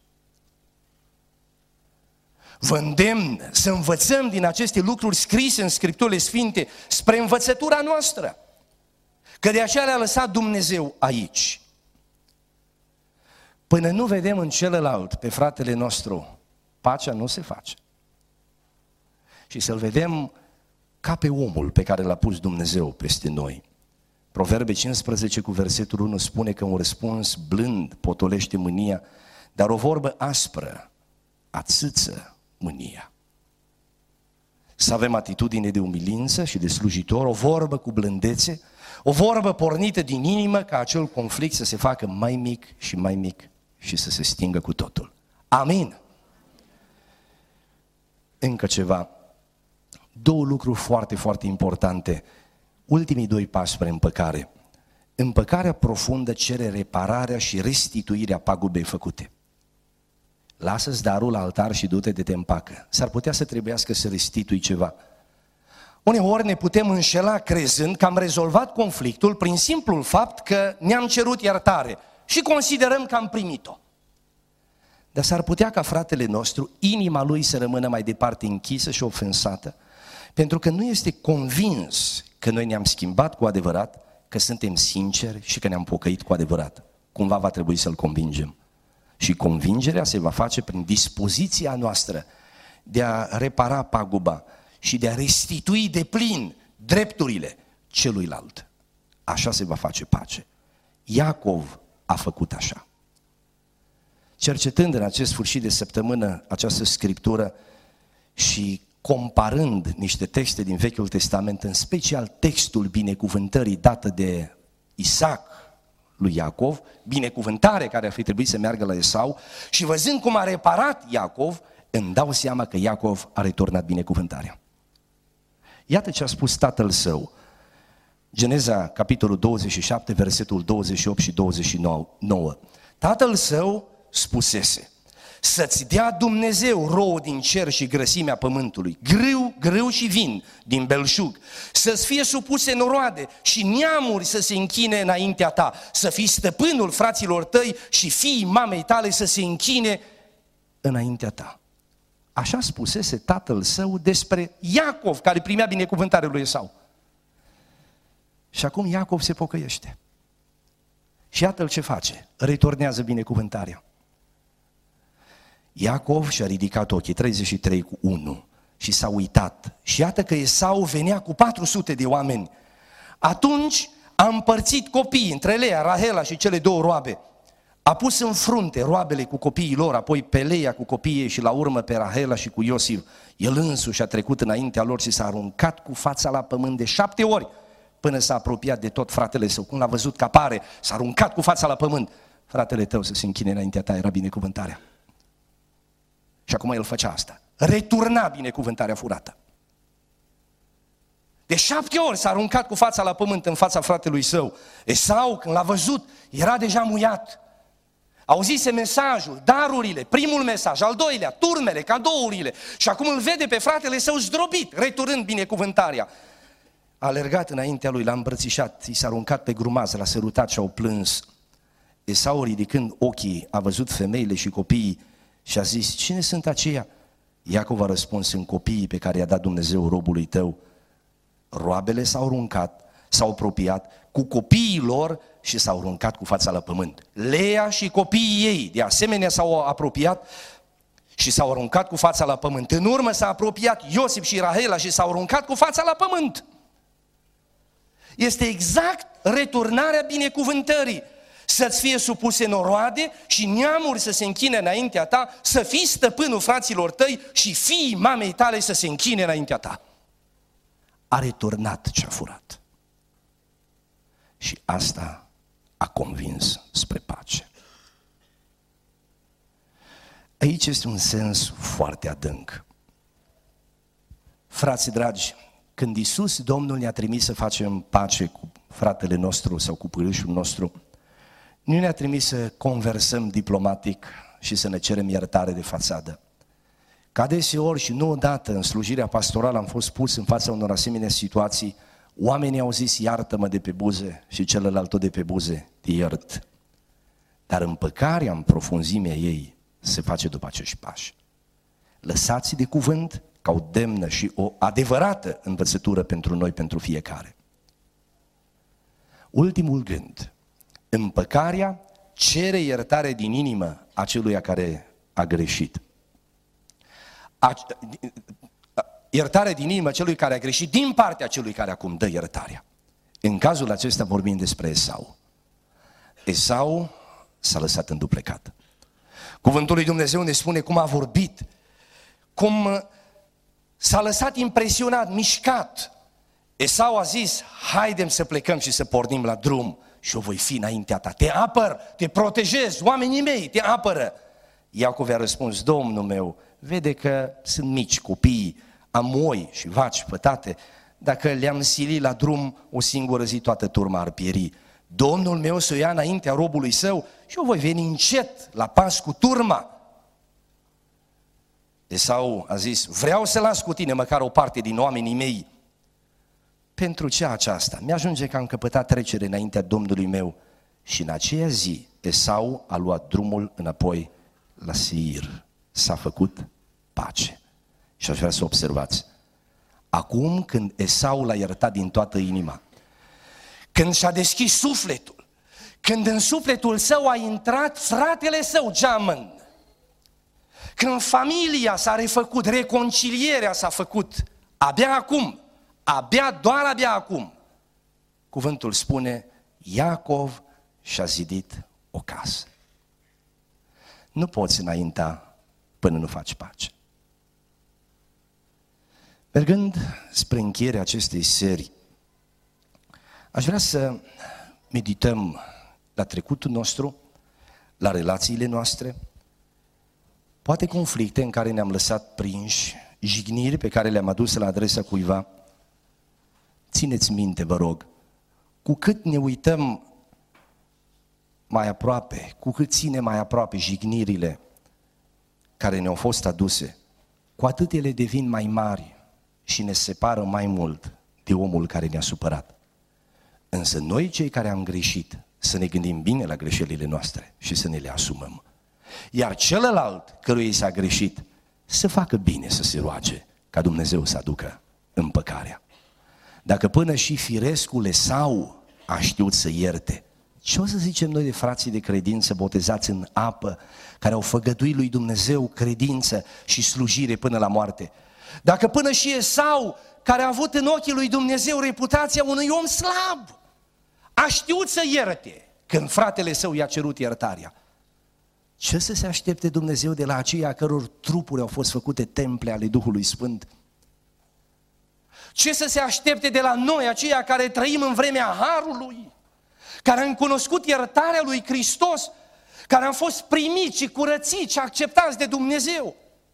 Vă îndemn să învățăm din aceste lucruri scrise în Scripturile Sfinte spre învățătura noastră, că de aceea le-a lăsat Dumnezeu aici. Până nu vedem în celălalt pe fratele nostru, pacea nu se face. Și să-l vedem ca pe omul pe care l-a pus Dumnezeu peste noi. Proverbe cincisprezece cu versetul unu spune că un răspuns blând potolește mânia, dar o vorbă aspră ațâță mânia. Să avem atitudine de umilință și de slujitor, o vorbă cu blândețe, o vorbă pornită din inimă ca acel conflict să se facă mai mic și mai mic și să se stingă cu totul. Amin. Încă ceva. Două lucruri foarte, foarte importante. Ultimii doi pași spre împăcare. Împăcarea profundă cere repararea și restituirea pagubei făcute. Lasă-ți darul la altar și du-te de te împacă. S-ar putea să trebuiască să restitui ceva. Uneori ne putem înșela crezând că am rezolvat conflictul prin simplul fapt că ne-am cerut iertare și considerăm că am primit-o. Dar s-ar putea ca fratele nostru, inima lui să rămână mai departe închisă și ofensată, pentru că nu este convins că noi ne-am schimbat cu adevărat, că suntem sinceri și că ne-am pocăit cu adevărat. Cumva va trebui să-l convingem. Și convingerea se va face prin dispoziția noastră de a repara paguba și de a restitui de plin drepturile celuilalt. Așa se va face pace. Iacov a făcut așa. Cercetând în acest sfârșit de săptămână această scriptură și comparând niște texte din Vechiul Testament, în special textul binecuvântării dată de Isaac lui Iacov, binecuvântare care ar fi trebuit să meargă la Esau, și văzând cum a reparat Iacov, îmi dau seama că Iacov a returnat binecuvântarea. Iată ce a spus tatăl său. Geneza, capitolul douăzeci și șapte, versetul douăzeci și opt și douăzeci și nouă. Tatăl său spusese: să-ți dea Dumnezeu rouă din cer și grăsimea pământului, grâu, grâu și vin din belșug, să-ți fie supuse noroade și neamuri să se închine înaintea ta, să fii stăpânul fraților tăi și fiii mamei tale să se închine înaintea ta. Așa spusese tatăl său despre Iacov, care primea binecuvântarea lui Esau. Și acum Iacov se pocăiește. Și iată-l ce face, returnează binecuvântarea. Iacov și-a ridicat ochii, treizeci și trei cu unu, și s-a uitat. Și iată că Esau venea cu patru sute de oameni. Atunci a împărțit copiii între Leia, Rahela și cele două roabe. A pus în frunte roabele cu copiii lor, apoi pe Leia cu copiii și la urmă pe Rahela și cu Iosif. El însuși a trecut înaintea lor și s-a aruncat cu fața la pământ de șapte ori, până s-a apropiat de tot fratele său. Cum l-a văzut că apare, s-a aruncat cu fața la pământ. Fratele tău să se închine înaintea ta, era binecuvântarea. Și acum el făcea asta. Returna binecuvântarea furată. De șapte ori s-a aruncat cu fața la pământ în fața fratelui său. Esau, când l-a văzut, era deja muiat. Auzise mesajul, darurile, primul mesaj, al doilea, turmele, cadourile. Și acum îl vede pe fratele său zdrobit, returnând binecuvântarea. A alergat înaintea lui, l-a îmbrățișat, i s-a aruncat pe grumaz, l-a sărutat și au plâns. Esau, ridicând ochii, a văzut femeile și copiii și a zis: cine sunt aceia? Iacov a răspuns: sunt copiii pe care i-a dat Dumnezeu robului tău. Roabele s-au aruncat, s-au apropiat cu copiii lor și s-au aruncat cu fața la pământ. Leia și copiii ei, de asemenea, s-au apropiat și s-au aruncat cu fața la pământ. În urmă s-a apropiat Iosif și Rahela și s-au aruncat cu fața la pământ. Este exact returnarea binecuvântării. Să-ți fie supuse noroade și neamuri să se închine înaintea ta, să fii stăpânul fraților tăi și fiii mamei tale să se închine înaintea ta. A returnat ce a furat. Și asta a convins spre pace. Aici este un sens foarte adânc. Frații dragi, când Iisus, Domnul, ne-a trimis să facem pace cu fratele nostru sau cu părâșul nostru, nu ne-a trimis să conversăm diplomatic și să ne cerem iertare de fațadă. Ca deseori și nu odată în slujirea pastorală am fost pus în fața unor asemenea situații, oamenii au zis: iartă-mă de pe buze, și celălalt tot de pe buze, te iert. Dar împăcarea în profunzimea ei se face după acești pași. Lăsați de cuvânt ca o demnă și o adevărată învățătură pentru noi, pentru fiecare. Ultimul gând: împăcarea cere iertare din inimă aceluia care a greșit. A, iertare din inimă celui care a greșit din partea celui care acum dă iertarea. În cazul acesta vorbim despre Esau. Esau s-a lăsat înduplecat. Cuvântul lui Dumnezeu ne spune cum a vorbit, cum s-a lăsat impresionat, mișcat. Esau a zis: haidem să plecăm și să pornim la drum și eu voi fi înaintea ta. Te apăr, te protejez, oamenii mei te apără. Iacov a răspuns: Domnul meu, vede că sunt mici copii, am oi și vaci pătate, dacă le-am silit la drum o singură zi, toată turma ar pieri. Domnul meu să o ia înaintea robului său și eu voi veni încet la pas cu turma. Esau a zis: vreau să las cu tine măcar o parte din oamenii mei. Pentru ce aceasta? Mi-ajunge că am căpătat trecere înaintea Domnului meu. Și în aceea zi Esau a luat drumul înapoi la Seir. S-a făcut pace. Și aș vrea să observați: acum când Esau l-a iertat din toată inima, când și-a deschis sufletul, când în sufletul său a intrat fratele său geamăn, când familia s-a refăcut, reconcilierea s-a făcut, abia acum, abia, doar abia acum, cuvântul spune: Iacov și-a zidit o casă. Nu poți înainta până nu faci pace. Mergând spre încheierea acestei serii, aș vrea să medităm la trecutul nostru, la relațiile noastre, poate conflicte în care ne-am lăsat prinși, jigniri pe care le-am adus la adresa cuiva. Țineți minte, vă rog, cu cât ne uităm mai aproape, cu cât ține mai aproape jignirile care ne-au fost aduse, cu atât ele devin mai mari și ne separă mai mult de omul care ne-a supărat. Însă noi, cei care am greșit, să ne gândim bine la greșelile noastre și să ne le asumăm. Iar celălalt căruia i s-a greșit, să facă bine să se roage ca Dumnezeu să aducă împăcarea. Dacă până și firescul Esau a știut să ierte, ce o să zicem noi de frații de credință botezați în apă, care au făgăduit lui Dumnezeu credință și slujire până la moarte? Dacă până și Esau, care a avut în ochii lui Dumnezeu reputația unui om slab, a știut să ierte când fratele său i-a cerut iertarea, ce să se aștepte Dumnezeu de la aceia căror trupuri au fost făcute temple ale Duhului Sfânt? Ce să se aștepte de la noi, aceia care trăim în vremea Harului, care am cunoscut iertarea lui Hristos, care am fost primiți și curățiți și acceptați de Dumnezeu?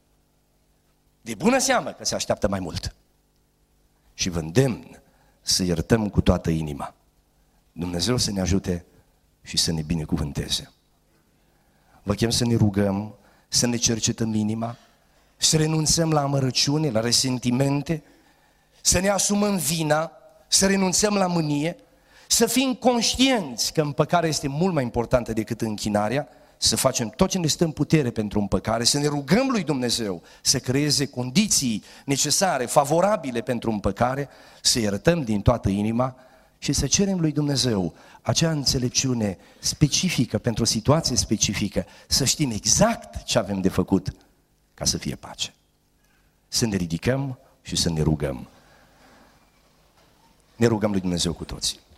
De bună seamă că se așteaptă mai mult. Și vă îndemn să iertăm cu toată inima. Dumnezeu să ne ajute și să ne binecuvânteze. Vă chem să ne rugăm, să ne cercetăm inima, să renunțăm la amărăciune, la resentimente, să ne asumăm vina, să renunțăm la mânie, să fim conștienți că împăcarea este mult mai importantă decât închinarea, să facem tot ce ne stă în putere pentru împăcare, să ne rugăm lui Dumnezeu să creeze condiții necesare, favorabile pentru împăcare, să iertăm din toată inima și să cerem lui Dumnezeu acea înțelepciune specifică pentru o situație specifică, să știm exact ce avem de făcut ca să fie pace. Să ne ridicăm și să ne rugăm. Ne rugăm lui Dumnezeu cu toții.